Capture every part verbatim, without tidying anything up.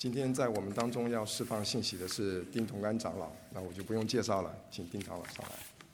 今天在我们当中要释放信息的是丁同安长老，那我就不用介绍了，请丁长老上来。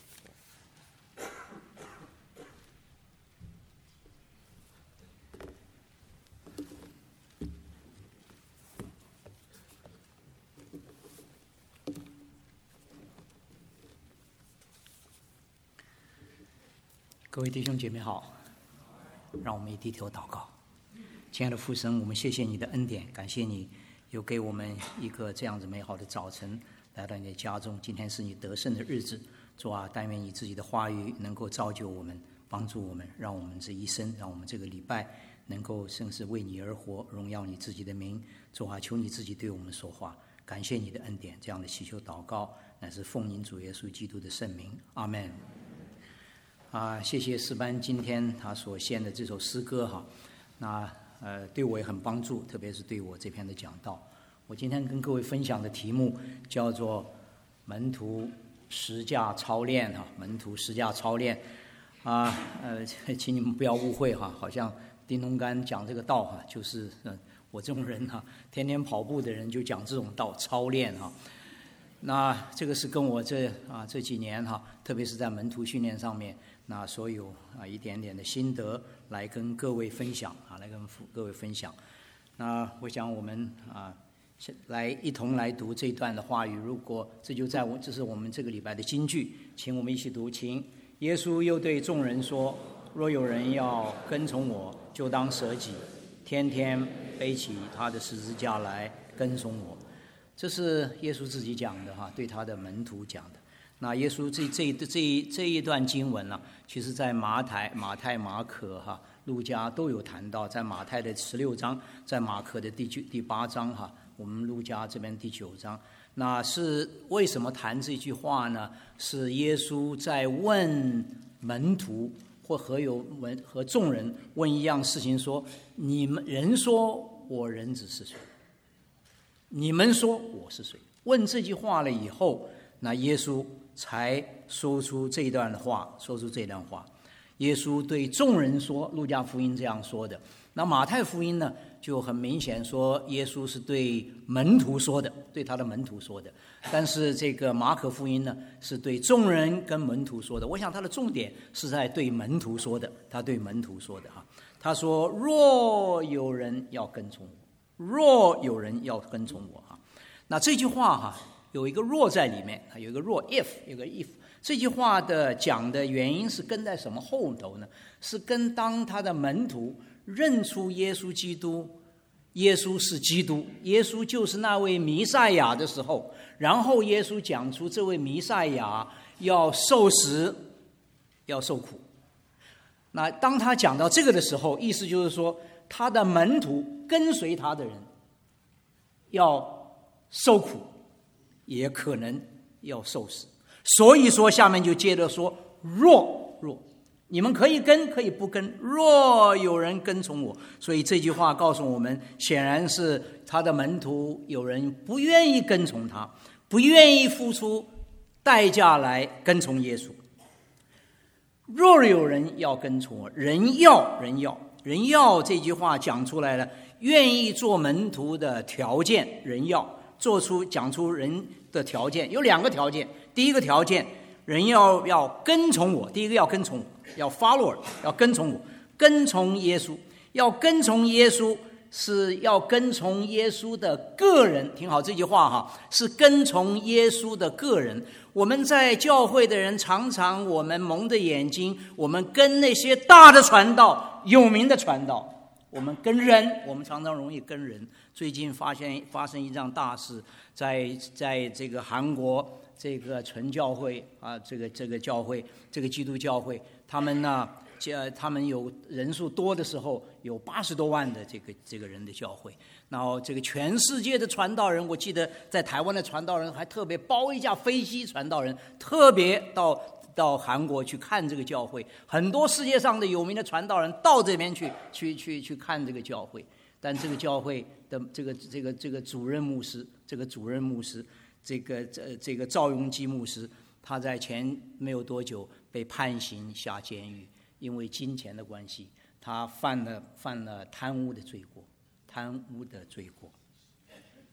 各位弟兄姐妹好，让我们一低头祷告。亲爱的父神，我们谢谢你的恩典，感谢你有给我们一个这样子美好的早晨，来到你的家中。今天是你得胜的日子，主啊，但愿你自己的话语能够造就我们，帮助我们，让我们这一生，让我们这个礼拜能够甚是为你而活，荣耀你自己的名。主啊，求你自己对我们说话，感谢你的恩典。这样的祈求祷告乃是奉您主耶稣基督的圣名，阿们。啊，谢谢诗班今天他所献的这首诗歌哈，那呃对我也很帮助，特别是对我这篇的讲道。我今天跟各位分享的题目叫做门徒十架操练哈，门徒十架操练啊，呃，请你们不要误会哈，好像丁东干讲这个道哈，就是嗯我这种人哈，天天跑步的人就讲这种道操练哈。那这个是跟我这啊这几年哈，特别是在门徒训练上面，那所有啊一点点的心得来跟各位分享啊，来跟各位分享。那我想我们啊来一同来读这一段的话语。如果这就在我这是我们这个礼拜的金句，请我们一起读。请耶稣又对众人说：若有人要跟从我，就当舍己，天天背起他的十字架来跟从我。这是耶稣自己讲的哈，对他的门徒讲的。那耶稣这这这这一段经文呢、啊，其实在马太、马太、马可哈、路加都有谈到，在马太的十六章，在马可的第九第八章哈，我们路加这边第九章。那是为什么谈这句话呢？是耶稣在问门徒或和有门和众人问一样事情说：你们人说我人子是谁？你们说我是谁？问这句话了以后，那耶稣才说出这段话，说出这段话。耶稣对众人说，路加福音这样说的。那马太福音呢，就很明显说耶稣是对门徒说的，对他的门徒说的。但是这个马可福音呢，是对众人跟门徒说的。我想他的重点是在对门徒说的，他对门徒说的哈。他说：若有人要跟从我。若有人要跟从我哈，那这句话哈有一个若在里面，有一个若 if， 有个 if。这句话的讲的原因是跟在什么后头呢？是跟当他的门徒认出耶稣基督，耶稣是基督，耶稣就是那位弥赛亚的时候，然后耶稣讲出这位弥赛亚要受死，要受苦。那当他讲到这个的时候，意思就是说，他的门徒跟随他的人要受苦，也可能要受死。所以说下面就接着说：若若你们可以跟，可以不跟，若有人跟从我。所以这句话告诉我们，显然是他的门徒有人不愿意跟从他，不愿意付出代价来跟从耶稣。若有人要跟从我，人要人要人要这句话讲出来了，愿意做门徒的条件，人要做出讲出人的条件，有两个条件。第一个条件，人要要跟从我，第一个要跟从我，要 follow， 要跟从我，跟从耶稣，要跟从耶稣是要跟从耶稣的个人。听好这句话哈，是跟从耶稣的个人。我们在教会的人常常我们蒙着眼睛，我们跟那些大的传道、有名的传道，我们跟人，我们常常容易跟人。最近发现发生一桩大事，在在这个韩国这个纯教会啊，这个这个教会，这个基督教会，他们呢，他们有人数多的时候，有八十多万的这个这个人的教会。然后这个全世界的传道人，我记得在台湾的传道人还特别包一架飞机，传道人特别到到韩国去看这个教会。很多世界上的有名的传道人到这边去去去去看这个教会。但这个教会的这个这个这个主任牧师，这个主任牧师，这个这这个赵永基牧师，他在前没有多久被判刑下监狱，因为金钱的关系，他犯了犯了贪污的罪过，贪污的罪过。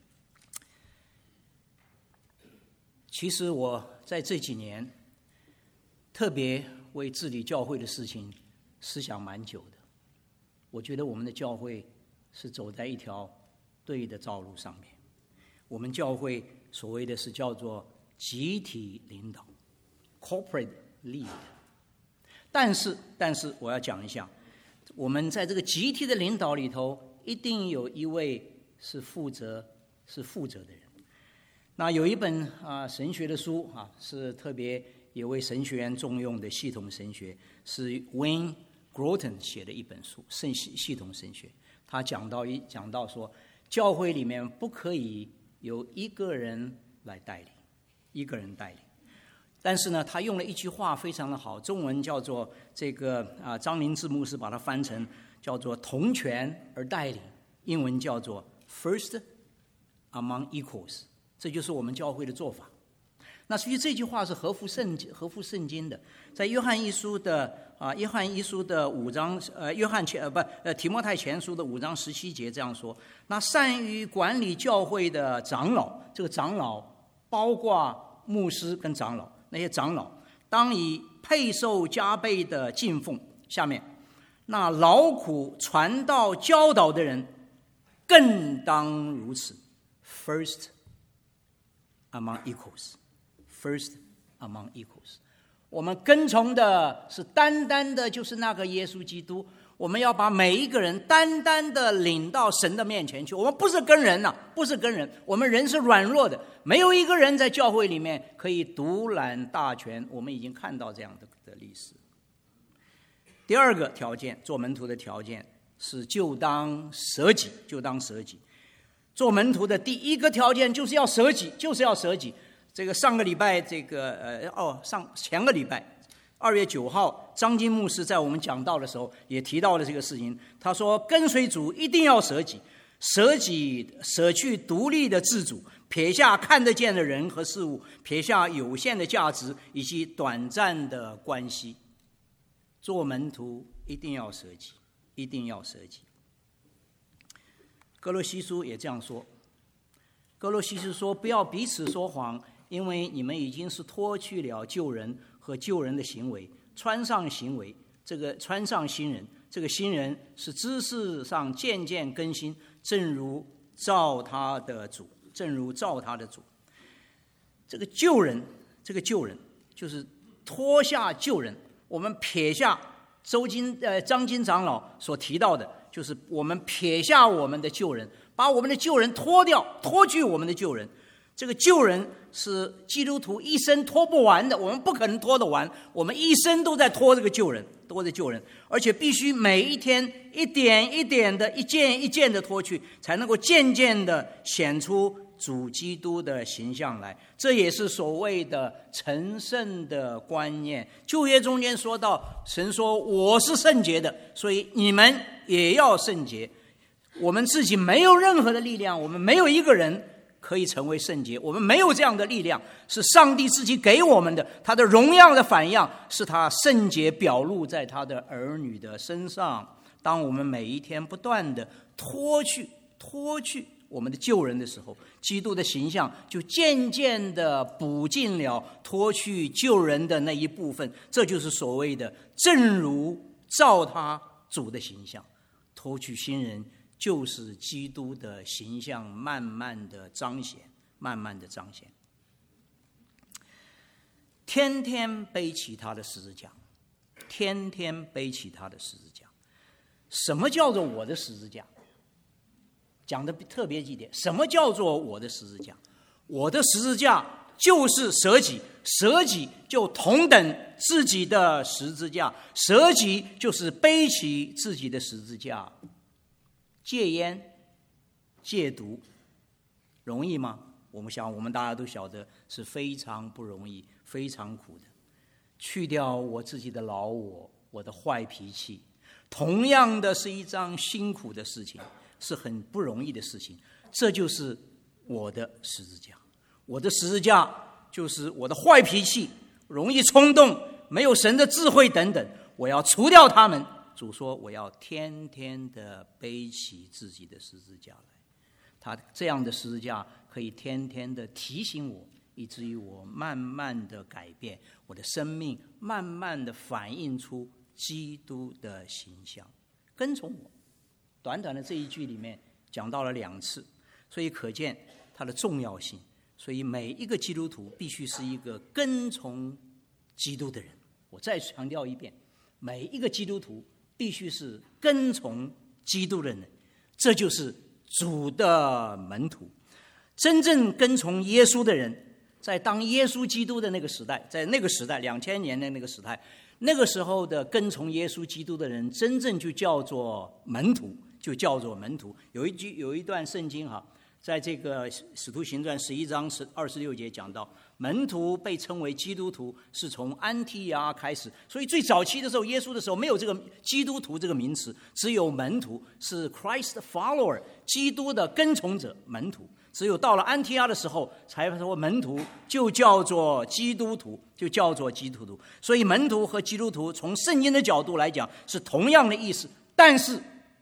其实我在这几年特别为治理教会的事情思想蛮久的。我觉得我们的教会是走在一条对的道路上面。我们教会所谓的是叫做集体领导 （corporate lead）。但是，但是我要讲一下，我们在这个集体的领导里头，一定有一位是负责是负责的人。那有一本啊神学的书啊，是特别也为神学院重用的系统神学，是 Wayne Groton 写的一本书，圣系系统神学。他讲到一讲到说，教会里面不可以由一个人来带领，一个人带领。但是呢，他用了一句话非常的好，中文叫做这个啊，张明志牧师把它翻成叫做同权而带领，英文叫做 First among equals， 这就是我们教会的做法。那其实这句话是合乎圣合乎圣经的，在约翰一书的啊，约翰一书的五章呃，约翰前呃不呃提摩太前书的五章十七节这样说：那善于管理教会的长老，这个长老包括牧师跟长老，那些长老当以配受加倍的敬奉。下面，那劳苦传道教导的人更当如此。First among equals。First among equals， 我们跟从的是单单的就是那个耶稣基督，我们要把每一个人单单的领到神的面前去。我们不是跟人呐、啊，不是跟人，我们人是软弱的，没有一个人在教会里面可以独揽大权。我们已经看到这样的的历史。第二个条件，做门徒的条件是就当舍己，就当舍己。做门徒的第一个条件就是要舍己，就是要舍己。这个上个礼拜，这个呃哦上前个礼拜，二月九号，张金牧师在我们讲道的时候也提到了这个事情。他说，跟随主一定要舍己，舍己舍去独立的自主，撇下看得见的人和事物，撇下有限的价值以及短暂的关系。做门徒一定要舍己，一定要舍己。哥罗西书也这样说。哥罗西书说，不要彼此说谎，因为你们已经是脱去了旧人和旧人的行为，穿上行为，这个穿上新人，这个新人是知识上渐渐更新，正如照他的主，正如照他的主。这个旧人，这个旧人就是脱下旧人，我们撇下周金呃张金长老所提到的，就是我们撇下我们的旧人，把我们的旧人脱掉，脱去我们的旧人。这个旧人是基督徒一生脱不完的，我们不可能脱得完，我们一生都在脱这个旧人，脱这旧人，而且必须每一天一点一点的，一件一件的脱去，才能够渐渐的显出主基督的形象来。这也是所谓的成圣的观念。旧约中间说到，神说我是圣洁的，所以你们也要圣洁。我们自己没有任何的力量，我们没有一个人可以成为圣洁，我们没有这样的力量，是上帝自己给我们的。他的荣耀的反样是他圣洁表露在他的儿女的身上。当我们每一天不断的脱去脱去我们的旧人的时候，基督的形象就渐渐的补进了脱去旧人的那一部分。这就是所谓的正如照他主的形象，脱去新人，就是基督的形象慢慢的彰显，慢慢的彰显。天天背起他的十字架，天天背起他的十字架。什么叫做我的十字架？讲的特别一点，什么叫做我的十字架？我的十字架就是舍己，舍己就同等自己的十字架，舍己就是背起自己的十字架。戒烟、戒毒，容易吗？我们想，我们大家都晓得是非常不容易、非常苦的。去掉我自己的老我，我的坏脾气，同样的是一桩辛苦的事情，是很不容易的事情。这就是我的十字架。我的十字架就是我的坏脾气，容易冲动，没有神的智慧等等，我要除掉他们。主说我要天天的背起自己的十字架来，他这样的十字架可以天天的提醒我以至于我慢慢的改变，我的生命慢慢的反映出基督的形象。跟从我，短短的这一句里面讲到了两次，所以可见它的重要性。所以每一个基督徒必须是一个跟从基督的人。我再强调一遍，每一个基督徒必须是跟从基督的人，这就是主的门徒。真正跟从耶稣的人，在当耶稣基督的那个时代，在那个时代两千年的那个时代，那个时候的跟从耶稣基督的人，真正就叫做门徒，就叫做门徒。有一句有一段圣经哈，在这个使徒行传十一章二十六节讲到，门徒被称为基督徒是从安提亚开始。所以最早期的时候，耶稣的时候没有这个基督徒这个名词，只有门徒，是 Christ follower， 基督的跟从者，门徒。只有到了安提阿的时候，才说门徒就叫做基督徒，就叫做基督徒。所以门徒和基督徒从圣经的角度来讲是同样的意思，但是，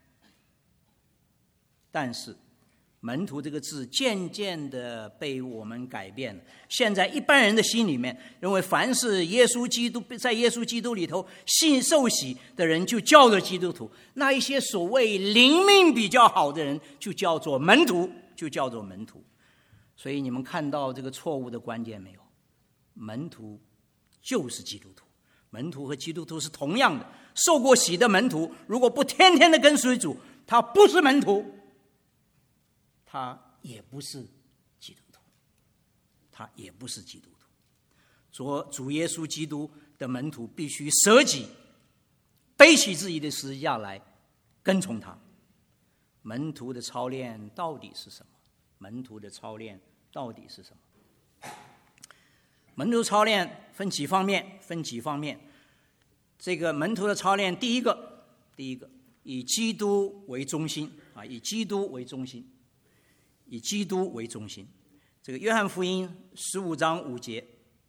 但是，门徒这个字渐渐的被我们改变了。现在一般人的心里面认为，凡是耶稣基督在耶稣基督里头信受洗的人，就叫做基督徒；那一些所谓灵命比较好的人，就叫做门徒。就叫做门徒。所以你们看到这个错误的关键没有？门徒就是基督徒，门徒和基督徒是同样的。受过洗的门徒如果不天天的跟随主，他不是门徒，他也不是基督徒，他也不是基督徒。主主耶稣基督的门徒必须舍己，背起自己的十字架来跟从他。门徒的操练到底是什么？门徒的操练到底是什么？门徒操练分几方面？分几方面？这个门徒的操练，第一个，第一个以基督为中心啊，以基督为中心，以基督为中心。这个约翰福音十五章五节，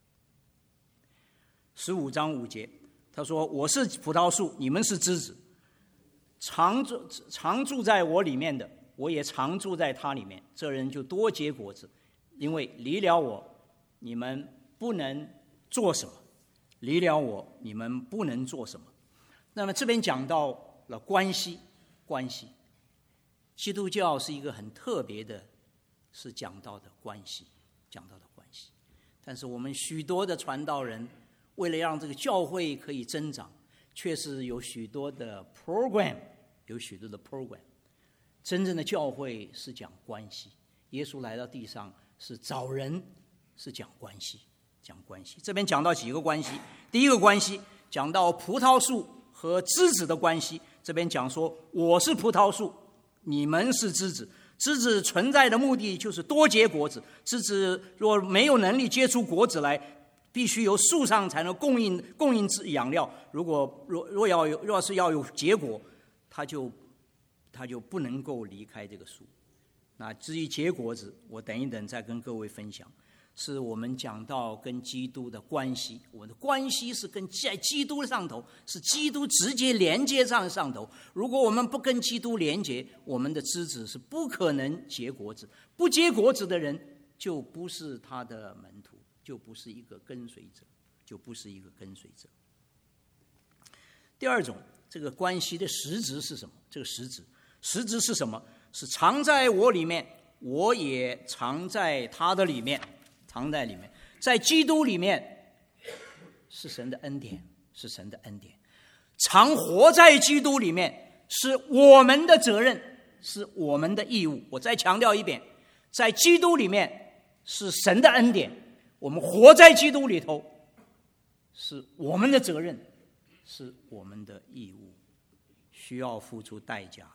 十五章五节，他说：“我是葡萄树，你们是枝子。常住常住在我里面的，我也常住在他里面，这人就多结果子，因为离了我，你们不能做什么；离了我，你们不能做什么。”那么这边讲到了关系，关系。基督教是一个很特别的，是讲到的关系，讲到的关系。但是我们许多的传道人，为了让这个教会可以增长，确实有许多的 program， 有许多的 program。真正的教会是讲关系，耶稣来到地上是找人，是讲关系，讲关系。这边讲到几个关系，第一个关系讲到葡萄树和枝子的关系。这边讲说，我是葡萄树，你们是枝子。枝子存在的目的就是多结果子，枝子若没有能力结出果子来，必须由树上才能供应供应养料。如果若若要有若是要有结果，它就它就不能够离开这个树。那至于结果子，我等一等再跟各位分享。是我们讲到跟基督的关系，我们的关系是跟在基督上头，是基督直接连接上上头。如果我们不跟基督连接，我们的枝子是不可能结果子。不结果子的人，就不是他的门徒，就不是一个跟随者，就不是一个跟随者。第二种，这个关系的实质是什么？这个实质，实质是什么？是藏在我里面，我也藏在他的里面。藏在里面，在基督里面是神的恩典，是神的恩典。常活在基督里面是我们的责任，是我们的义务。我再强调一遍，在基督里面是神的恩典，我们活在基督里头是我们的责任，是我们的义务，需要付出代价。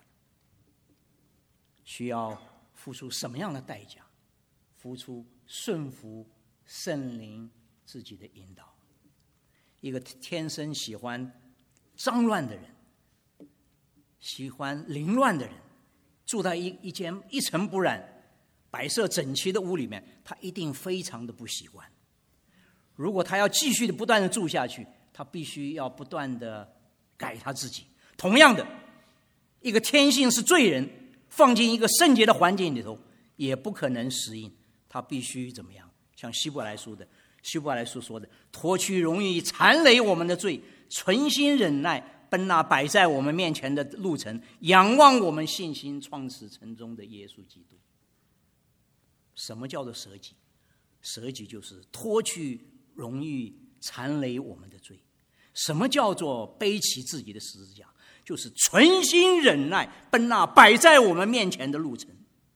需要付出什么样的代价？付出顺服圣灵自己的引导。一个天生喜欢脏乱的人，喜欢凌乱的人，住在一一间一尘不染、摆设整齐的屋里面，他一定非常的不习惯。如果他要继续的不断的住下去，他必须要不断的改他自己。同样的，一个天性是罪人，放进一个圣洁的环境里头，也不可能适应。他必须怎么样？ 像希伯来书的希伯来书说的，脱去容易缠累我们的罪，存心忍耐，奔那摆在我们面前的路程，仰望我们信心创始成终的耶稣基督。什么叫做舍己？舍己就是脱去容易缠累我们的罪。什么叫做背起自己的十字架？就是存心忍耐，奔那摆在我们面前的路程。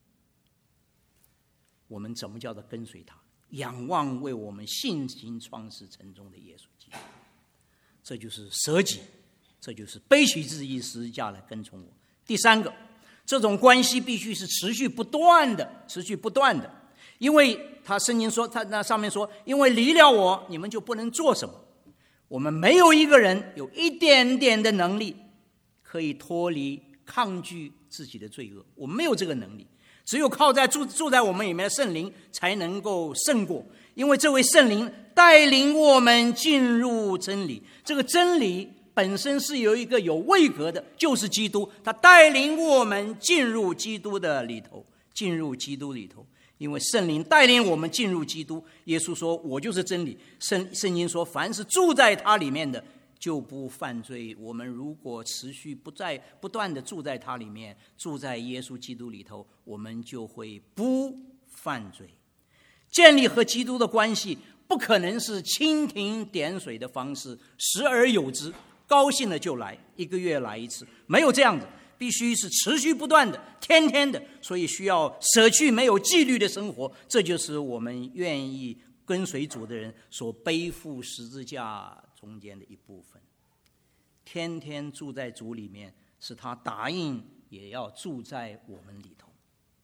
我们怎么叫做跟随他？仰望为我们信心创始成终的耶稣基督。这就是舍己，这就是背起自己十字架来跟从我。第三个，这种关系必须是持续不断的，持续不断的，因为他圣经说，他那上面说，因为离了我，你们就不能做什么。我们没有一个人有一点点的能力可以脱离抗拒自己的罪恶，我们没有这个能力，只有靠在住住在我们里面的圣灵才能够胜过，因为这位圣灵带领我们进入真理。这个真理本身是有一个有位格的，就是基督，他带领我们进入基督的里头，进入基督里头。因为圣灵带领我们进入基督，耶稣说我就是真理，圣圣经说凡是住在他里面的就不犯罪。我们如果持续不在不断的住在他里面，住在耶稣基督里头，我们就会不犯罪。建立和基督的关系不可能是蜻蜓点水的方式，时而有之，高兴了就来，一个月来一次，没有这样子，必须是持续不断的，天天的。所以需要舍去没有纪律的生活，这就是我们愿意跟随主的人所背负十字架中间的一部分。天天住在主里面，是他答应也要住在我们里头。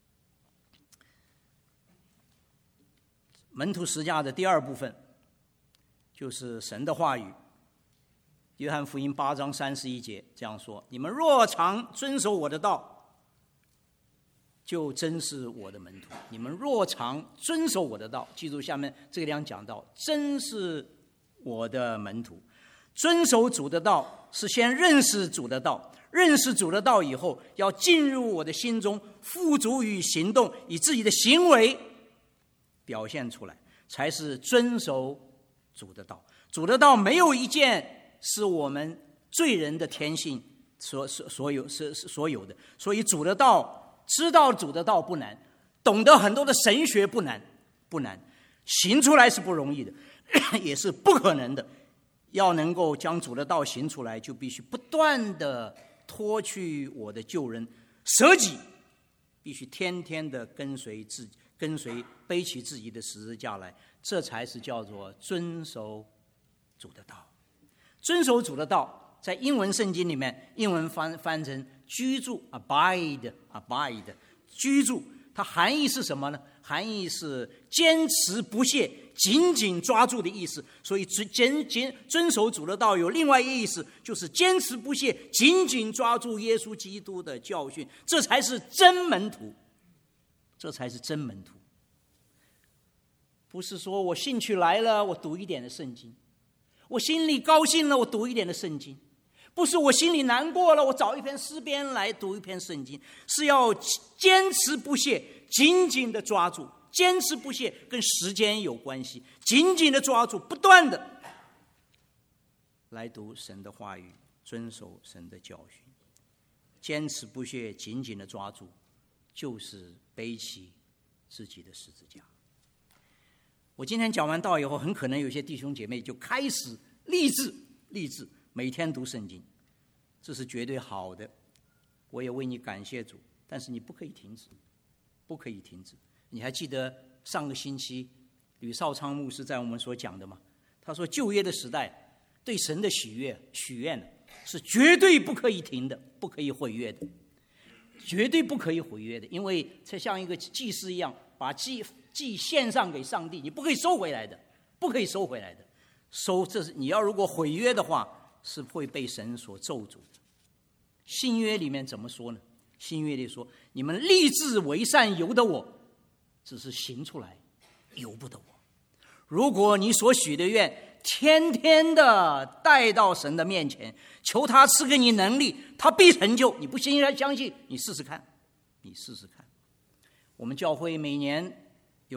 门徒十架的第二部分就是神的话语。约翰福音八章三十一节这样说：你们若常遵守我的道，就真是我的门徒。你们若常遵守我的道，记住下面这个地方讲到，真是我的门徒。遵守主的道是先认识主的道，认识主的道以后，要进入我的心中，付诸于行动，以自己的行为表现出来，才是遵守主的道。主的道没有一件是我们罪人的天性所所有是所有的，所以主的道，知道主的道不难，懂得很多的神学不难，不难，行出来是不容易的，也是不可能的。要能够将主的道行出来，就必须不断的脱去我的旧人，舍己，必须天天的跟随自跟随背起自己的十字架来，这才是叫做遵守主的道。遵守主的道，在英文圣经里面，英文翻翻成居住 abide abide 居住，它含义是什么呢？含义是坚持不懈，紧紧抓住的意思。所以坚坚遵守主的道有另外一个意思，就是坚持不懈，紧紧抓住耶稣基督的教训，这才是真门徒，这才是真门徒。不是说我兴趣来了，我读一点的圣经，我心里高兴了，我读一点的圣经，不是我心里难过了，我找一篇诗篇来读一篇圣经，是要坚持不懈，紧紧的抓住。坚持不懈跟时间有关系，紧紧的抓住，不断的来读神的话语，遵守神的教训。坚持不懈，紧紧的抓住，就是背起自己的十字架。我今天讲完道以后，很可能有些弟兄姐妹就开始立志立志每天读圣经，这是绝对好的，我也为你感谢主。但是你不可以停止，不可以停止。你还记得上个星期吕少昌牧师在我们所讲的吗？他说旧约的时代对神的许愿许愿是绝对不可以停的，不可以毁约的，绝对不可以毁约的，因为才像一个祭司一样，把祭祭献上给上帝，你不可以收回来的，不可以收回来的。收这是你要如果毁约的话，是会被神所咒诅的。新约里面怎么说呢？新约里说，你们立志为善由得我，只是行出来由不得我。如果你所许的愿天天的带到神的面前，求他赐给你能力，他必成就。你不信相信，你试试看，你试试看。我们教会每年有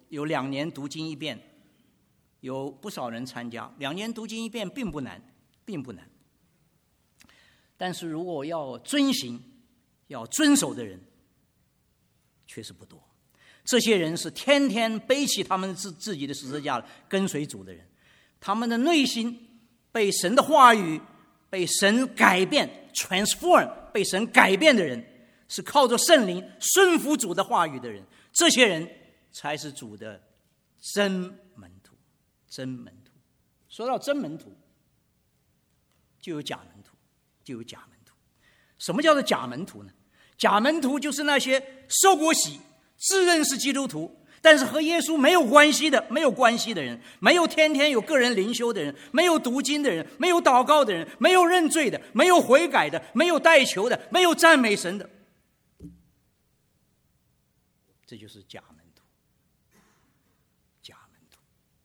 有两年读经一遍，有不少人参加。两年读经一遍并不难，并不难。但是如果要遵行、要遵守的人，确实不多。这些人是天天背起他们自自己的十字架跟随主的人，他们的内心被神的话语、被神改变 transform 被神改变的人，是靠着圣灵顺服主的话语的人，这些人才是主的真门徒。真门徒，说到真门徒，就有假门徒，就有假门徒。什么叫做假门徒呢？假门徒就是那些受过洗、自认是基督徒，但是和耶稣没有关系的、没有关系的人，没有天天有个人灵修的人，没有读经的人，没有祷告的人，没有认罪的，没有悔改的，没有代求的，没有赞美神的，这就是假门徒。假门徒，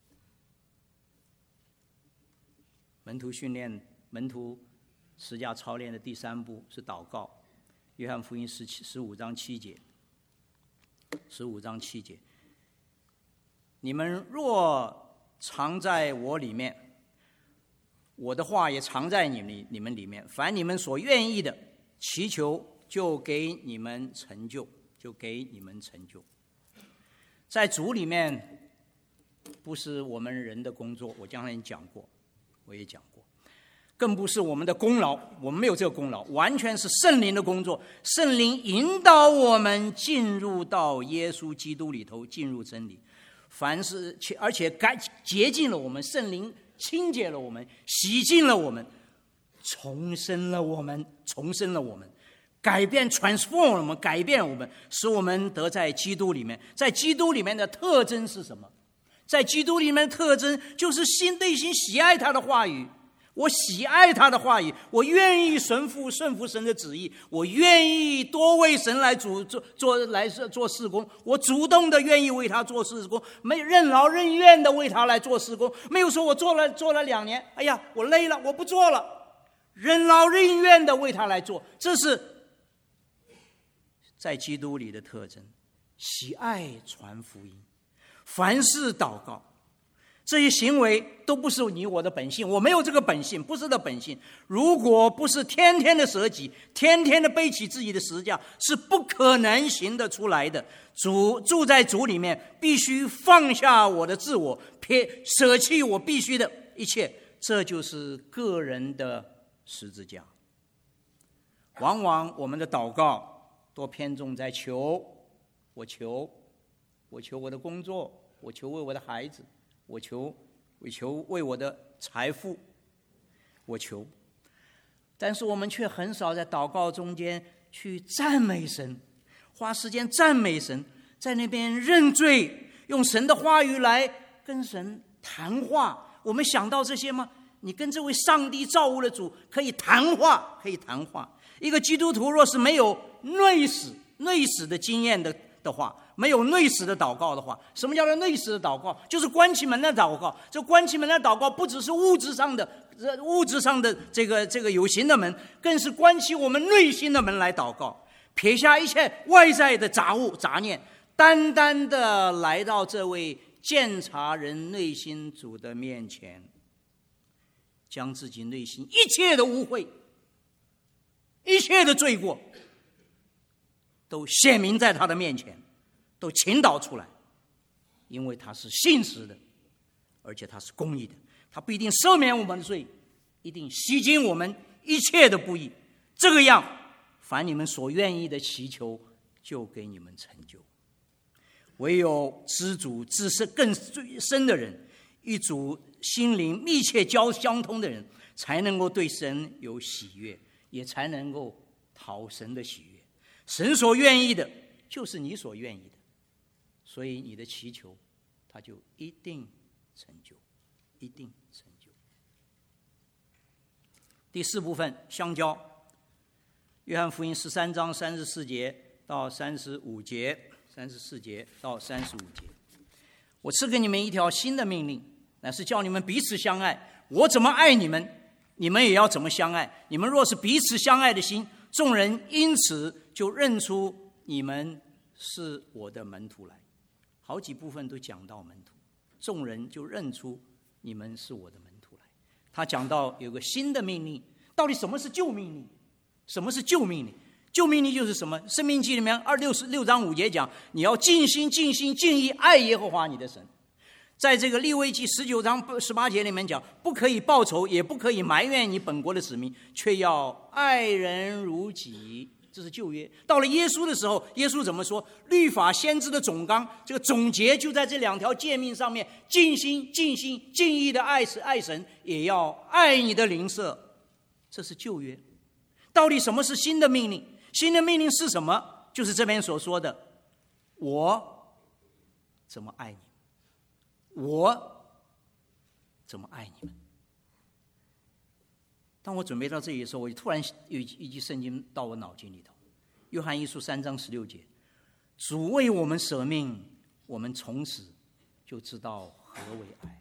门徒训练、门徒十架操练的第三步是祷告。约翰福音十七十五章七节，十五章七节，你们若藏在我里面，我的话也藏在你们你们里面，凡你们所愿意的，祈求就给你们成就，就给你们成就。在主里面，不是我们人的工作，我刚才讲过，我也讲过。更不是我们的功劳，我们没有这个功劳，完全是圣灵的工作。圣灵引导我们进入到耶稣基督里头，进入真理。凡是而且改洁净了我们，圣灵清洁了我们，洗净了我们，重生了我们，重生了我们，改变 transform 我们，改变我们，使我们得在基督里面。在基督里面的特征是什么？在基督里面的特征就是心内心喜爱他的话语。我喜爱他的话语，我愿意顺服顺服神的旨意，我愿意多为神来主做做来做事工，我主动的愿意为他做事工，没任劳任怨的为他来做事工，没有说我做了做了两年，哎呀我累了我不做了，任劳任怨的为他来做，这是在基督里的特征。喜爱传福音，凡事祷告，这些行为都不是你我的本性，我没有这个本性，不是的本性。如果不是天天的舍己，天天的背起自己的十字架，是不可能行得出来的。主住在主里面，必须放下我的自我，撇舍弃我必须的一切，这就是个人的十字架。往往我们的祷告多偏重在求，我求，我求我的工作，我求为我的孩子，我求，我求为我的财富，我求，但是我们却很少在祷告中间去赞美神，花时间赞美神，在那边认罪，用神的话语来跟神谈话。我们想到这些吗？你跟这位上帝造物的主可以谈话，可以谈话。一个基督徒若是没有内史内史的经验的的话，没有内史的祷告的话，什么叫做内史的祷告？就是关起门的祷告。这关起门的祷告不只是物质上的物质上的这个这个有形的门，更是关起我们内心的门来祷告，撇下一切外在的杂物杂念，单单的来到这位鉴察人内心主的面前，将自己内心一切的污秽、一切的罪过都显明在他的面前，都倾倒出来，因为他是信实的，而且他是公义的，他不一定赦免我们的罪，一定洗净我们一切的不义。这个样，凡你们所愿意的祈求，就给你们成就。唯有知主知识更深的人，与主心灵密切交相通的人，才能够对神有喜悦，也才能够讨神的喜悦。神所愿意的，就是你所愿意的，所以你的祈求，他就一定成就，一定成就。第四部分，相交。约翰福音十三章三十四节到三十五节，三十四节到三十五节。我赐给你们一条新的命令，乃是叫你们彼此相爱。我怎么爱你们，你们也要怎么相爱。你们若是彼此相爱的心，众人因此就认出你们是我的门徒来。 好几部分都讲到门徒，众人就认出你们是我的门徒来。他讲到有个新的命令，到底什么是旧命令？什么是旧命令？旧命令就是什么？申命记里面二六十六章五节讲，你要尽心尽心尽意爱耶和华你的神。在这个利未记十九章十八节里面讲，不可以报仇，也不可以埋怨你本国的子民，却要爱人如己。这是旧约。到了耶稣的时候，耶稣怎么说？律法先知的总纲，这个总结就在这两条诫命上面：尽心尽心尽意的爱爱神，也要爱你的邻舍。这是旧约。到底什么是新的命令？新的命令是什么？就是这边所说的：我怎么爱你们，我怎么爱你们。当我准备到这里的时候，我就突然有一句圣经到我脑筋里头，约翰一书三章十六节：主为我们舍命，我们从此就知道何为爱。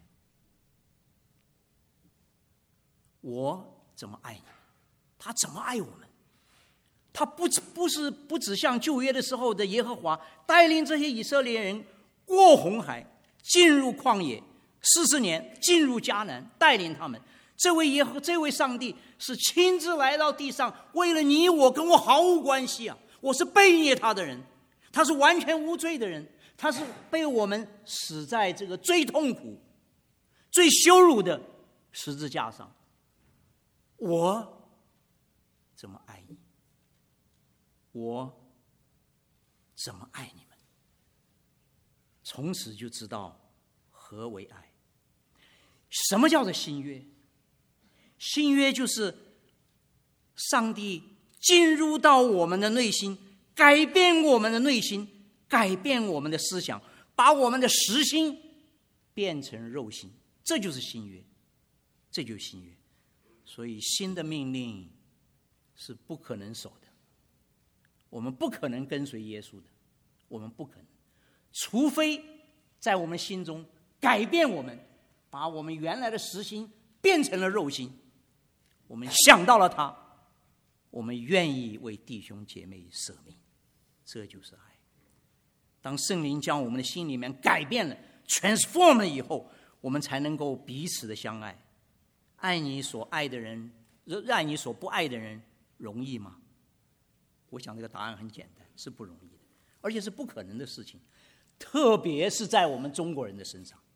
我怎么爱你们，他怎么爱我们？他不不是不只像旧约的时候的耶和华带领这些以色列人过红海，进入旷野四十年，进入迦南，带领他们。这位耶和这位上帝是亲自来到地上，为了你我，跟我毫无关系啊！我是背逆他的人，他是完全无罪的人，他是被我们死在这个最痛苦、最羞辱的十字架上。我怎么爱你？我怎么爱你们？从此就知道何为爱。什么叫做新约？新约就是上帝进入到我们的内心，改变我们的内心，改变我们的思想，把我们的实心变成肉心，这就是新约，这就是新约。所以新的命令是不可能守的，我们不可能跟随耶稣的，我们不可能，除非在我们心中改变我们，把我们原来的实心变成了肉心。我们想到了他，我们愿意为弟兄姐妹舍命，这就是爱。当圣灵将我们的心里面改变了 transform 了以后，我们才能够彼此的相爱。爱你所爱的人，爱你所不爱的人，容易吗？我想这个答案很简单，是不容易的，而且是不可能的事情，特别是在我们中国人的身上。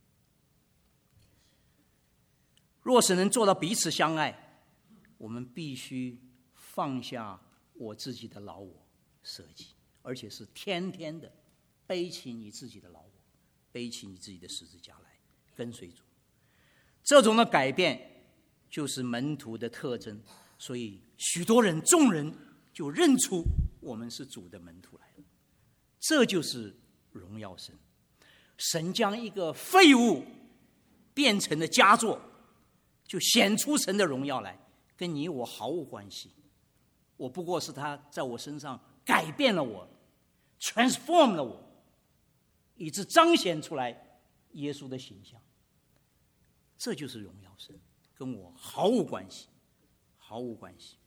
若是能做到彼此相爱，我们必须放下我自己的老我，舍己，而且是天天的背起你自己的老我，背起你自己的十字架来跟随主。这种的改变就是门徒的特征，所以许多人众人就认出我们是主的门徒来了。这就是荣耀神。神将一个废物变成了佳作，就显出神的荣耀来，跟你我毫无关系。我不过是他在我身上改变了我， transform 了我，以致彰显出来耶稣的形象。这就是荣耀神，跟我毫无关系，毫无关系。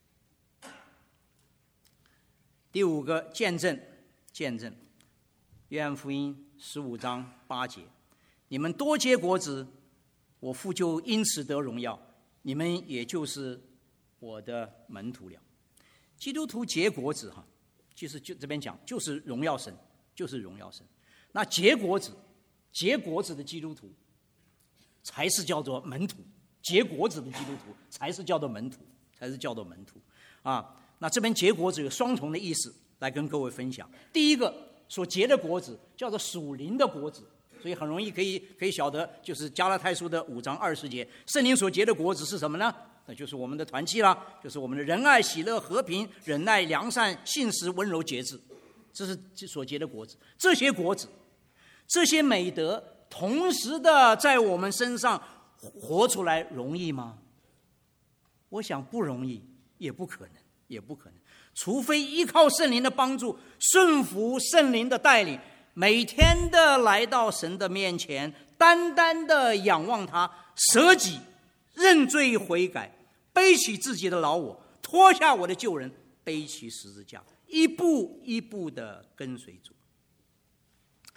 第五个见证，见证，约翰福音十五章八节：你们多结果子，我父就因此得荣耀，你们也就是我的门徒了。基督徒结果子哈，其实就这边讲就是荣耀神，就是荣耀神。那结果子，结果子的基督徒才是叫做门徒，结果子的基督徒才是叫做门徒，才是叫做门徒啊。那这边结果子有双重的意思，来跟各位分享。第一个所结的果子叫做属灵的果子，所以很容易可以可以晓得，就是加拉太书的五章二十节，圣灵所结的果子是什么呢？那就是我们的团契啦，就是我们的仁爱、喜乐、和平、忍耐、良善、信实、温柔、节制，这是所结的果子。这些果子，这些美德，同时的在我们身上活出来，容易吗？我想不容易，也不可能，也不可能。除非依靠圣灵的帮助，顺服圣灵的带领，每天的来到神的面前，单单的仰望他，舍己，认罪悔改，背起自己的老我，脱下我的旧人，背起十字架，一步一步的跟随主。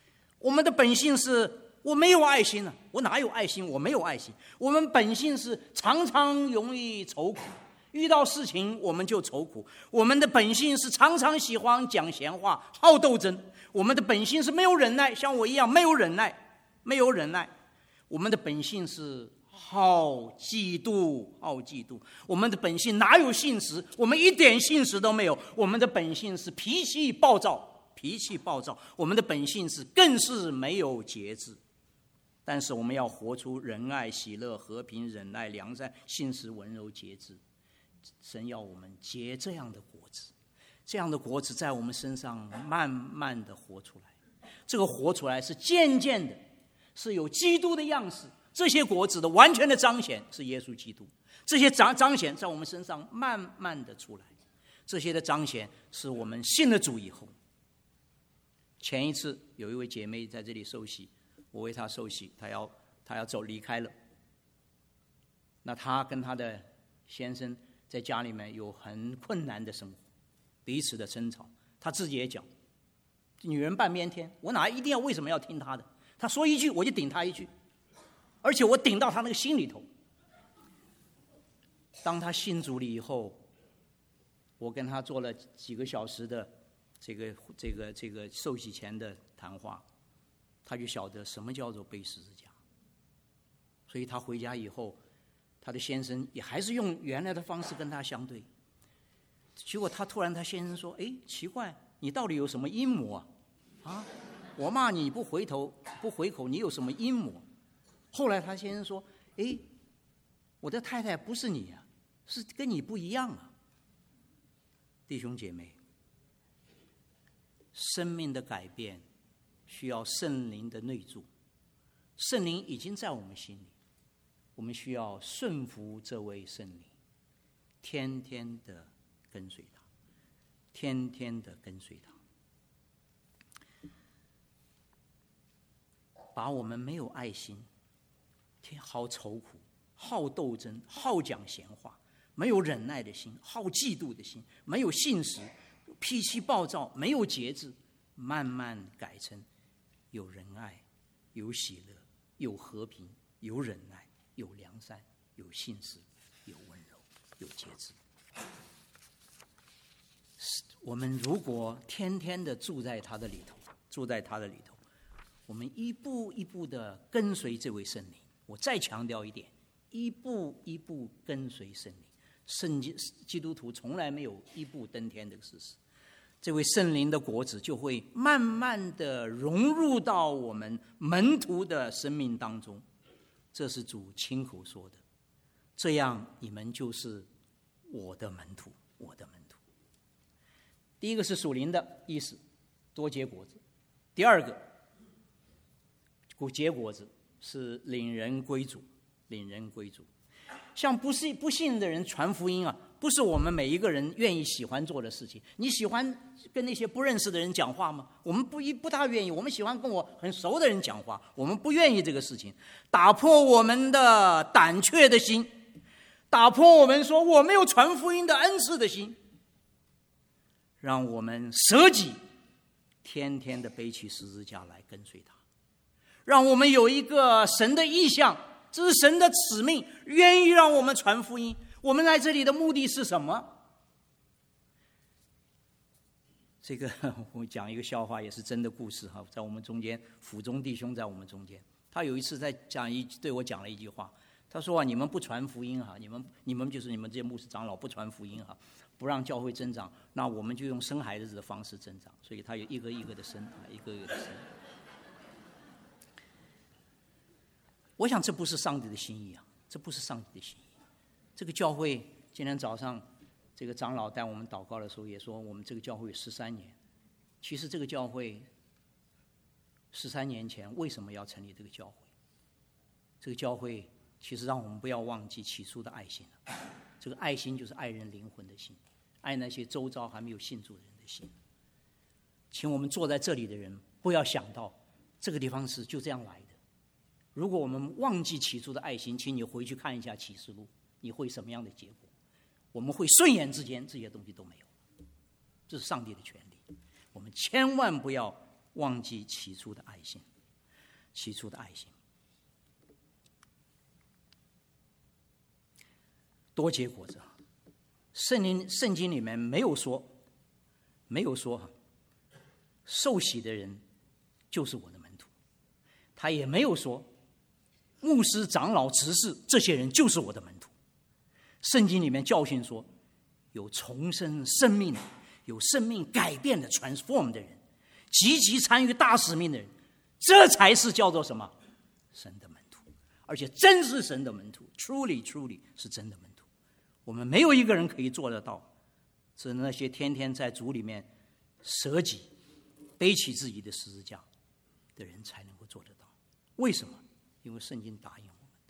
我们的本性是我没有爱心啊，我哪有爱心？我没有爱心。我们本性是常常容易愁苦，遇到事情我们就愁苦。我们的本性是常常喜欢讲闲话，好斗争。我们的本性是没有忍耐，像我一样没有忍耐，没有忍耐。我们的本性是好嫉妒，好嫉妒。我们的本性哪有信实？我们一点信实都没有。我们的本性是脾气暴躁，脾气暴躁。我们的本性是更是没有节制。但是我们要活出仁爱、喜乐、和平、忍耐、良善、信实、温柔、节制。神要我们结这样的果子，这样的果子在我们身上慢慢的活出来。这个活出来是渐渐的，是有基督的样式。这些果子的完全的彰显是耶稣基督，这些彰彰显在我们身上慢慢的出来。这些的彰显是我们信了主以后。前一次有一位姐妹在这里受洗，我为她受洗，她要她要走离开了。那她跟她的先生在家里面有很困难的生活，彼此的争吵。她自己也讲，女人半边天，我哪一定要为什么要听她的？她说一句我就顶她一句，而且我顶到她那个心里头。当她信主了以后，我跟她做了几个小时的这个这个这个受洗前的谈话，她就晓得什么叫做背十字架。所以她回家以后，她的先生也还是用原来的方式跟她相对。结果她突然，她先生说：“哎，奇怪，你到底有什么阴谋啊？啊，我骂你不回头不回口，你有什么阴谋？”后来她先生说：“哎，我的太太不是你啊，是跟你不一样啊。”弟兄姐妹，生命的改变需要圣灵的内住，圣灵已经在我们心里，我们需要顺服这位圣灵，天天的跟随他，天天的跟随他。把我们没有爱心、好愁苦、好斗争、好讲闲话、没有忍耐的心、好嫉妒的心、没有信实、脾气暴躁、没有节制，慢慢改成有仁爱、有喜乐、有和平、有忍耐、有良善、有信实、有温柔、有节制。我们如果天天的住在他的里头，住在他的里头，我们一步一步的跟随这位圣灵。我再强调一点，一步一步跟随圣灵。圣经基督徒从来没有一步登天的事实。这位圣灵的果子就会慢慢的融入到我们门徒的生命当中。这是主亲口说的，这样你们就是我的门徒，我的门徒。第一个是属灵的意思，多结果子。第二个结果子是领人归主，领人归主。像不是不信的人传福音啊，不是我们每一个人愿意喜欢做的事情。你喜欢跟那些不认识的人讲话吗？我们不一不大愿意。我们喜欢跟我很熟的人讲话，我们不愿意这个事情。打破我们的胆怯的心，打破我们说我没有传福音的恩赐的心，让我们舍己，天天的背起十字架来跟随他。让我们有一个神的意向，这是神的使命，愿意让我们传福音。我们来这里的目的是什么？这个我讲一个笑话，也是真的故事哈，在我们中间，府中弟兄在我们中间，他有一次在讲一对我讲了一句话，他说啊，你们不传福音哈，你们你们就是你们这些牧师长老不传福音哈，不让教会增长，那我们就用生孩子的方式增长，所以他有一个一个的生，一个一个的生。我想这不是上帝的心意啊，这不是上帝的心意。这个教会今天早上，这个长老带我们祷告的时候也说，我们这个教会有十三年。其实这个教会十三年前为什么要成立这个教会？这个教会其实让我们不要忘记起初的爱心。这个爱心就是爱人灵魂的心，爱那些周遭还没有信主的人的心。请我们坐在这里的人不要想到这个地方是就这样来的。如果我们忘记起初的爱心，请你回去看一下启示录，你会什么样的结果？我们会瞬眼之间这些东西都没有。这是上帝的权利，我们千万不要忘记起初的爱心。 起初的爱心。多结果子。圣经圣经里面没有说，没有说受洗的人就是我的门徒，他也没有说牧师、长老、执事这些人就是我的门徒。圣经里面教训说，有重生生命、有生命改变的 transform 的人，积极参与大使命的人，这才是叫做什么？神的门徒，而且真是神的门徒 ，truly truly 是真的门徒。我们没有一个人可以做得到，只有那些天天在主里面舍己、背起自己的十字架的人才能够做得到。为什么？因为圣经答应我们的。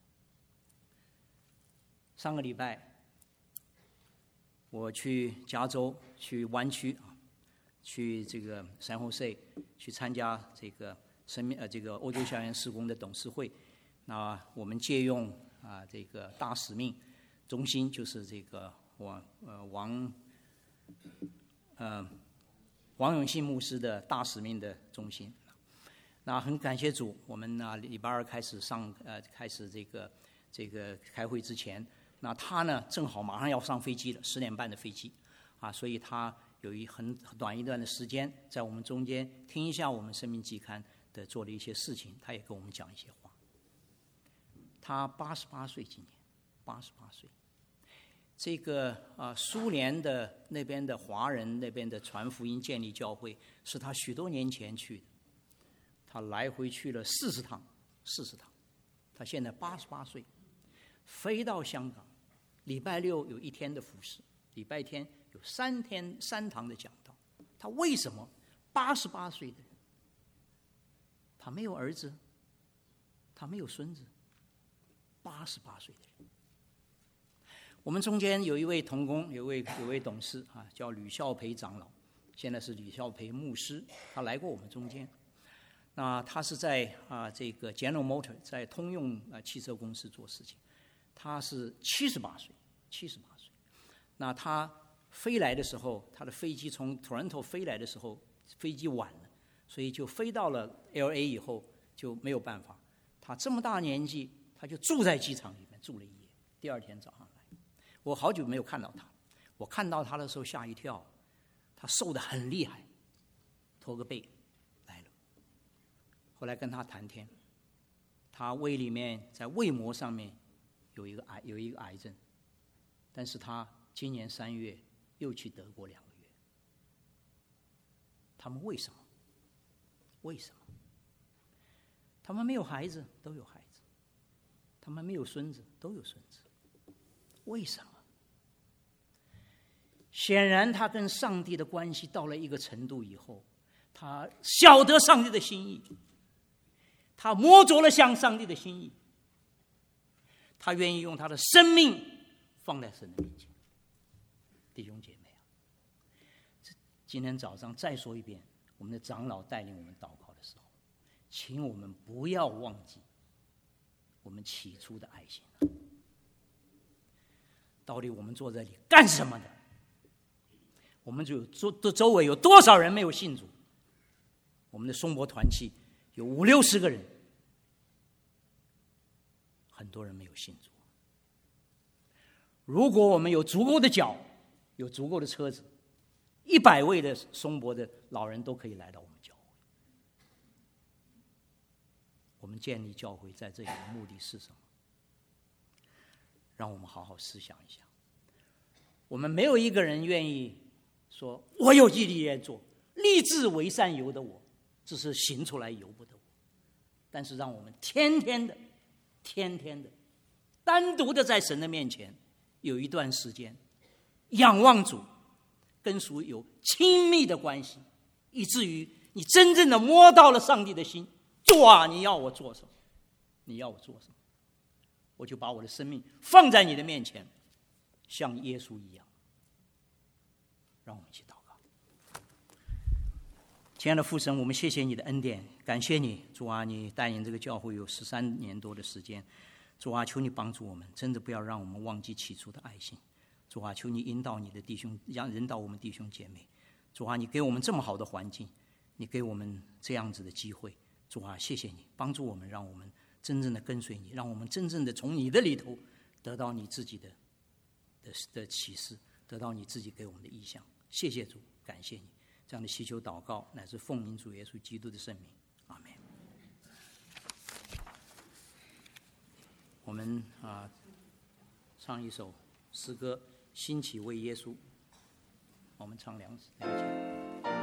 上个礼拜，我去加州，去湾区啊，去这个San Jose去参加这个生命呃这个欧洲校园事工的董事会。那我们借用啊这个大使命中心，就是这个王呃王呃王永信牧师的大使命的中心。那很感谢主，我们呢礼拜二开始上呃开始这个这个开会之前，那他呢正好马上要上飞机了，十点半的飞机啊，所以他有一很短一段的时间在我们中间听一下我们生命季刊的做的一些事情，他也跟我们讲一些话。他八十八岁，今年八十八岁。这个啊、呃，苏联的那边的华人那边的传福音建立教会，是他许多年前去的。他来回去了四十趟，四十趟。他现在八十八岁，飞到香港，礼拜六有一天的服事，礼拜天有三天三堂的讲道。他为什么八十八岁的人，他没有儿子，他没有孙子，八十八岁的人。我们中间有一位同工，有一位有一位董事啊，叫吕孝培长老，现在是吕孝培牧师，他来过我们中间。那他是在啊这个 General Motor 在通用啊汽车公司做事情，他是七十八岁，七十八岁。那他飞来的时候，他的飞机从 Toronto 飞来的时候，飞机晚了，所以就飞到了 L A 以后就没有办法。他这么大年纪，他就住在机场里面住了一夜，第二天早上来。我好久没有看到他，我看到他的时候吓一跳，他瘦得很厉害，驼个背来了。后来跟他谈天，他胃里面在胃膜上面有一个癌，有一个癌症，但是他今年三月又去德国两个月。他们为什么？为什么？他们没有孩子，都有孩子；他们没有孙子，都有孙子。为什么？显然他跟上帝的关系到了一个程度以后，他晓得上帝的心意，他摸着了向上帝的心意，他愿意用他的生命放在神的面前。弟兄姐妹啊，今天早上再说一遍，我们的长老带领我们祷告的时候，请我们不要忘记我们起初的爱心。到底我们坐这里干什么的？我们就周周围有多少人没有信主？我们的松柏团契有五六十个人，很多人没有信主。如果我们有足够的脚，有足够的车子，一百位的松柏的老人都可以来到我们教会。我们建立教会在这里的目的是什么？让我们好好思想一下。我们没有一个人愿意说我有毅力愿做，立志为善由得我，只是行出来由不得我。但是让我们天天的天天的单独的在神的面前有一段时间仰望主，跟主有亲密的关系，以至于你真正的摸到了上帝的心。主啊，你要我做什么？你要我做什么？我就把我的生命放在你的面前，像耶稣一样。让我们一起祷告。亲爱的父神，我们谢谢你的恩典，感谢你，主啊，你带领这个教会有十三年多的时间。主啊，求你帮助我们，真的不要让我们忘记起初的爱心。主啊，求你引导你的弟兄，让引导我们弟兄姐妹。主啊，你给我们这么好的环境，你给我们这样子的机会， 主啊，谢谢你帮助我们，让我们真正的跟随你，让我们真正的从你的里头得到你自己的的的启示，得到你自己给我们的意象。谢谢主，感谢你，这样的祈求祷告乃是奉您主耶稣基督的圣名，阿们。我们啊，唱一首诗歌《兴起为耶稣》，我们唱两两节。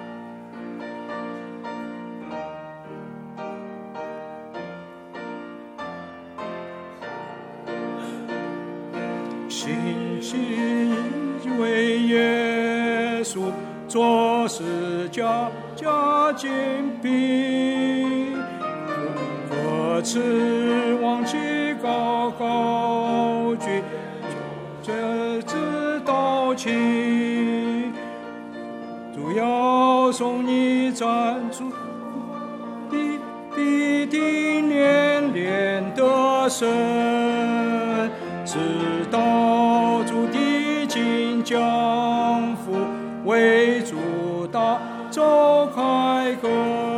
兴起为耶稣，做事家家精兵，各自往起高高举，这知道情，主要送你站住，必必定连连得胜。直到主的金降服，为主大走开革，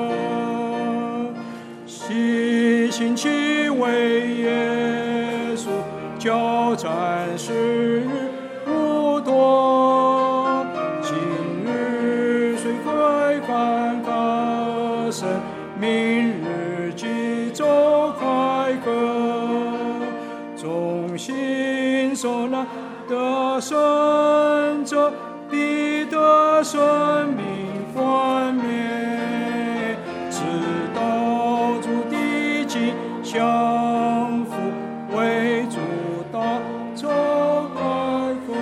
兴起为耶稣，交战时日不多，今日虽快赶赶胜，明日即走开革。忠心受难的胜者，必得生命冠冕，直到主的金降服，为主大走开革。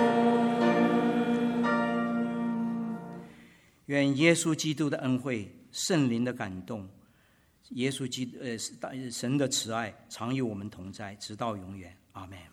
愿耶稣基督的恩惠、圣灵的感动、耶稣基督呃神的慈爱常与我们同在，直到永远。阿们。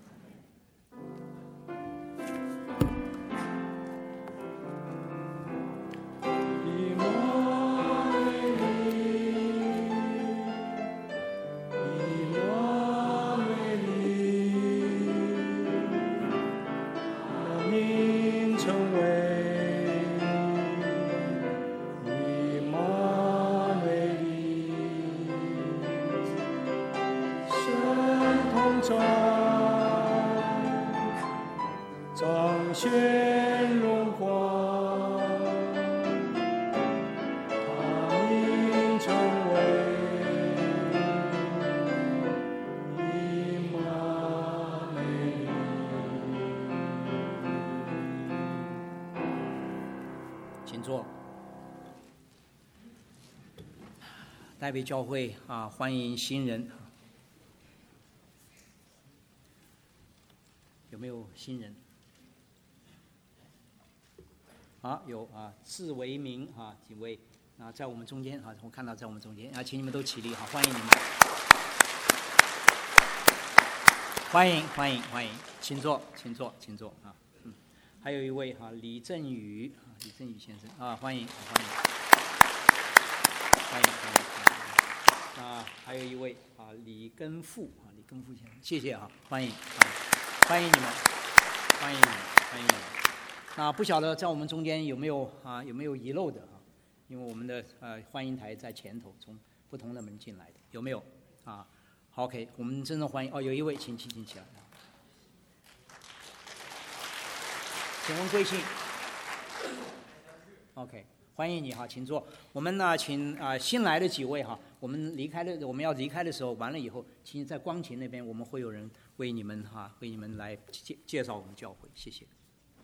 彰显荣光，他名称为以马内利。 请坐。台北教会啊，欢迎新人。有没有新人？好，有啊，字为明啊，几位啊，在我们中间啊，我看到在我们中间啊，请你们都起立，好，欢迎你们，欢迎欢迎欢迎，请坐，请坐，请坐啊，嗯，还有一位哈、啊，李振宇啊，李振宇先生啊，欢迎欢迎，欢迎欢迎啊，还有一位啊，李根富啊，李根富先生，谢谢啊，欢迎啊，欢迎你们，欢迎你们，欢迎你们。那不晓得在我们中间有没有啊有没有遗漏的啊？因为我们的呃欢迎台在前头，从不同的门进来的，有没有啊？好 ，OK， 我们真正欢迎哦，有一位，请请请起来，请问贵姓 ？OK， 欢迎你哈，请坐。我们呢，请啊、呃、新来的几位哈，我们离开的我们要离开的时候，完了以后，请在光琴那边，我们会有人为你们哈为你们来介介绍我们教会，谢谢。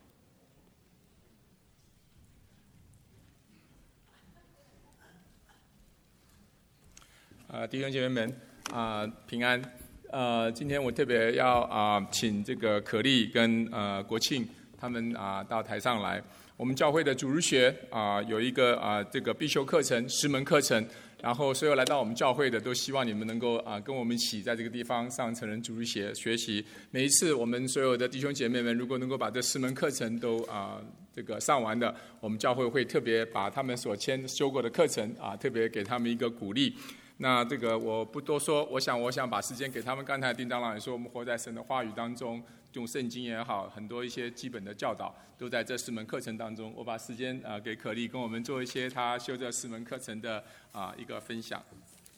呃，弟兄姐妹们啊、呃，平安。呃，今天我特别要啊、呃，请这个可丽跟呃国庆他们啊、呃、到台上来。我们教会的主日学啊、呃、有一个啊、呃、这个必修课程，十门课程。然后所有来到我们教会的，都希望你们能够啊、呃、跟我们一起在这个地方上成人主日学学习。每一次我们所有的弟兄姐妹们，如果能够把这十门课程都啊、呃、这个上完的，我们教会会特别把他们所签修过的课程啊、呃、特别给他们一个鼓励。那这个我不多说，我想我想把时间给他们。刚才丁长老也说，我们活在神的话语当中，用圣经也好，很多一些基本的教导都在这四门课程当中。我把时间啊、呃、给可丽，跟我们做一些他修这四门课程的啊、呃、一个分享。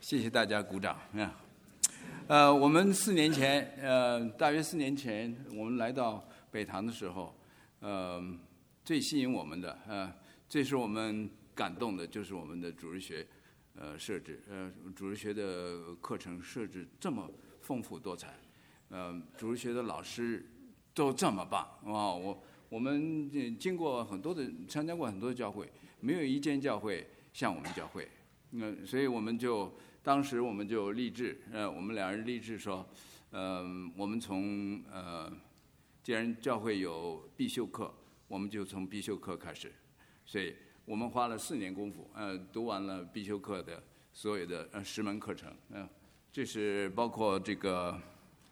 谢谢大家鼓掌啊。呃，我们四年前，呃，大约四年前，我们来到北堂的时候，呃，最吸引我们的，呃，最使我们感动的，就是我们的主日学，呃，设置，呃，主日学的课程设置这么丰富多彩，呃，主日学的老师都这么棒啊！我我们经过很多的参加过很多的教会，没有一间教会像我们教会，那、呃、所以我们就。当时我们就立志，呃，我们两人立志说，呃，我们从呃，既然教会有必修课，我们就从必修课开始，所以我们花了四年功夫，呃，读完了必修课的所有的呃十门课程，嗯、呃，这是包括这个，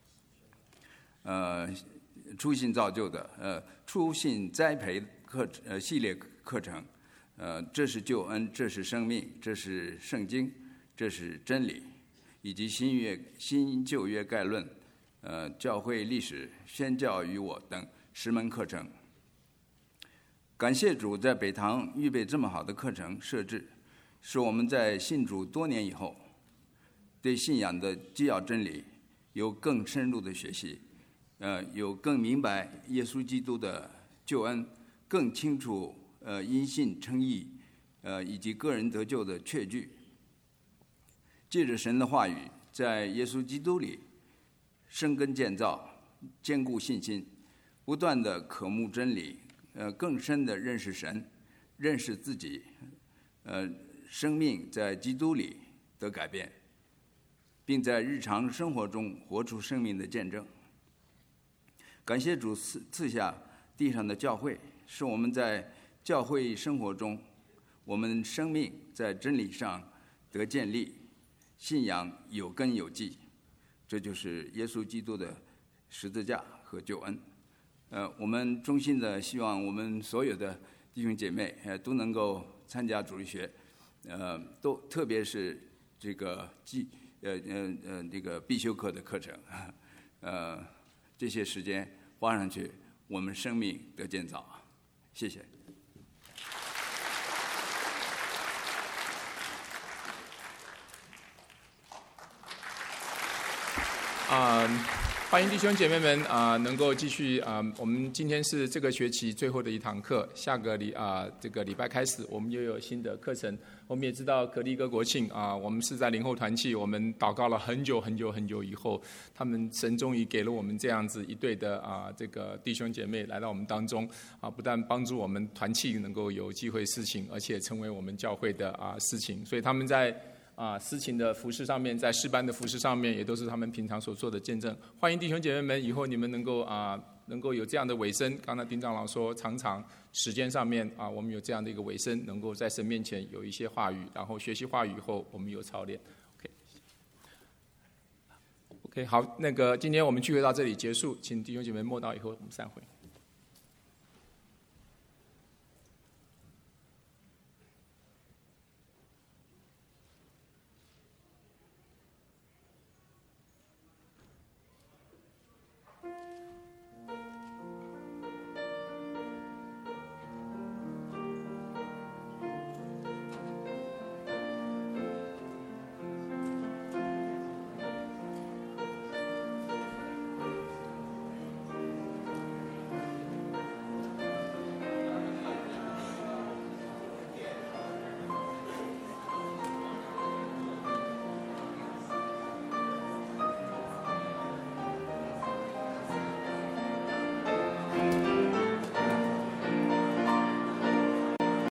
呃，初信造就的，呃，初信栽培课呃系列课程，呃，这是救恩，这是生命，这是圣经。这是真理，以及新约、新旧约概论，呃，教会历史、宣教与我等十门课程。感谢主在北堂预备这么好的课程设置，使我们在信主多年以后，对信仰的基要真理有更深入的学习，呃，有更明白耶稣基督的救恩，更清楚呃因信称义，呃以及个人得救的确据。借着神的话语，在耶稣基督里生根建造，坚固信心，不断的渴慕真理，呃，更深的认识神，认识自己，呃，生命在基督里得改变，并在日常生活中活出生命的见证。感谢主赐赐下地上的教会，使我们在教会生活中，我们生命在真理上得建立。信仰有根有基，这就是耶稣基督的十字架和救恩。呃，我们衷心的希望我们所有的弟兄姐妹呃都能够参加主日学，呃，都特别是这个基呃呃呃这个必修课的课程，呃，这些时间花上去，我们生命得建造。谢谢。 啊、呃，欢迎弟兄姐妹们啊、呃，能够继续啊、呃。我们今天是这个学期最后的一堂课，下个礼啊、呃、这个礼拜开始，我们又有新的课程。我们也知道可立哥国庆啊、呃，我们是在灵后团契，我们祷告了很久很久很久以后，他们神终于给了我们这样子一对的啊、呃、这个弟兄姐妹来到我们当中啊、呃，不但帮助我们团契能够有机会事情，而且成为我们教会的啊、呃、事情，所以他们在。啊，司琴的服事上面，在诗班的服事上面，也都是他们平常所做的见证。欢迎弟兄姐妹们，以后你们能够啊，能够有这样的尾声。刚才丁长老说，常常时间上面啊，我们有这样的一个尾声，能够在神面前有一些话语，然后学习话语以后，我们有操练。OK，OK，、okay. okay, 好，那个今天我们聚会到这里结束，请弟兄姐妹默祷以后，我们散会。